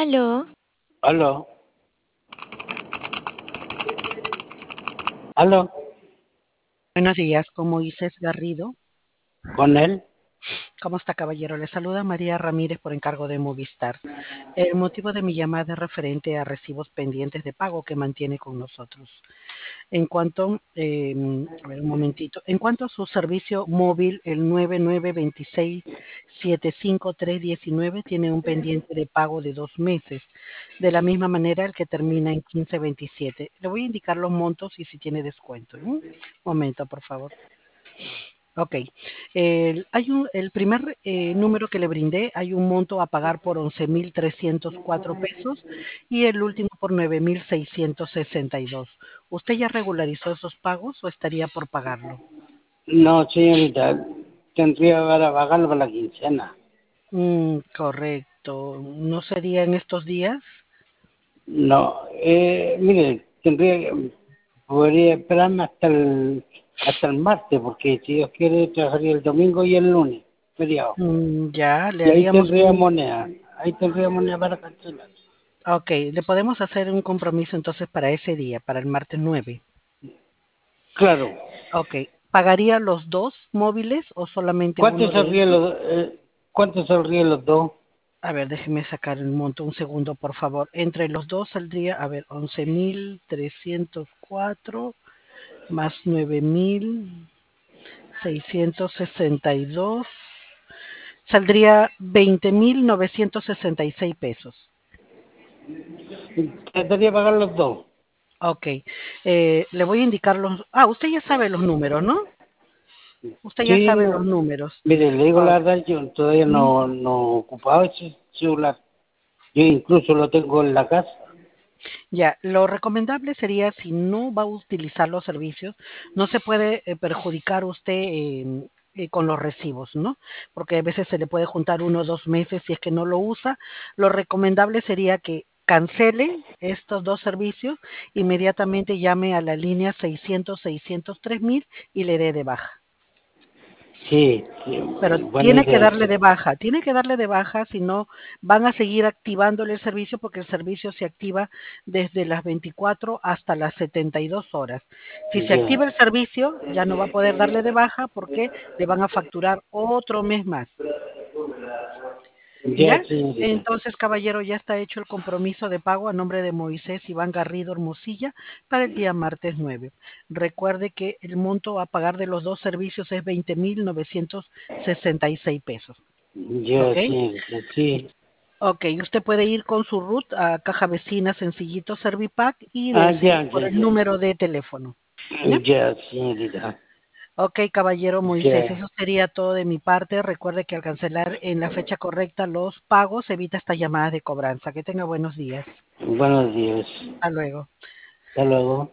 Aló, Aló, aló, Buenos días, con Moisés Garrido. con él. ¿Cómo está, caballero? Le saluda María Ramírez por encargo de Movistar. El motivo de mi llamada es referente a recibos pendientes de pago que mantiene con nosotros. En cuanto, a ver un momentito, en cuanto a su servicio móvil, el 9926-75319 tiene un pendiente de pago de 2 meses. De la misma manera, el que termina en 1527. Le voy a indicar los montos y si tiene descuento. Momento, por favor. Ok. El primer número que le brindé, hay un monto a pagar por 11.304 pesos y el último por 9.662. ¿Usted ya regularizó esos pagos o estaría por pagarlo? No, señorita, tendría para pagarlo para la quincena. Correcto. ¿No sería en estos días? No, mire, podría esperarme hasta el martes, porque si Dios quiere trabajaría el domingo y el lunes, feriado. Ya, le Y ahí haríamos tendría moneda, para cancelar. Ok, le podemos hacer un compromiso entonces para ese día, para el martes 9. Claro, Ok, ¿pagaría los dos móviles o solamente uno de ellos? ¿cuánto saldrían los dos? A ver, déjeme sacar el monto un segundo, por favor. Entre los dos saldría, a ver, 11.304 más 9.662. Saldría 20.966 pesos. Tendría pagar los dos. Ok, le voy a indicar los... usted ya sabe los números, ¿no? Usted ya Sí, sabe los no. números. Mire, le digo Ok. la verdad, yo todavía no ocupaba ese celular. Yo incluso lo tengo en la casa. Ya, lo recomendable sería si no va a utilizar los servicios, no se puede perjudicar usted con los recibos, ¿no? Porque a veces se le puede juntar 1 o 2 meses si es que no lo usa. Lo recomendable sería que cancele estos dos servicios, inmediatamente llame a la línea 600-603.000 y le dé de baja. Sí, sí, Pero buena idea. tiene que darle de baja, si no van a seguir activándole el servicio porque el servicio se activa desde las 24 hasta las 72 horas. Si se Ya, activa el servicio, ya no va a poder darle de baja porque le van a facturar otro mes más. ya, ¿Ya? señorita. Entonces, caballero, ya está hecho el compromiso de pago a nombre de Moisés Iván Garrido Hermosilla para el día martes 9. Recuerde que el monto a pagar de los dos servicios es 20.966 pesos. Ya, ¿Ok? señorita, sí. Ok, usted puede ir con su RUT a Caja Vecina Sencillito Servipack y Ah, le ya, sigue por ya, el ya. número de teléfono. ¿Ya? Ya, señorita. Ok, caballero Moisés, Ya. eso sería todo de mi parte. Recuerde que al cancelar en la fecha correcta los pagos evita estas llamadas de cobranza. Que tenga buenos días. Buenos días. Hasta luego. Hasta luego.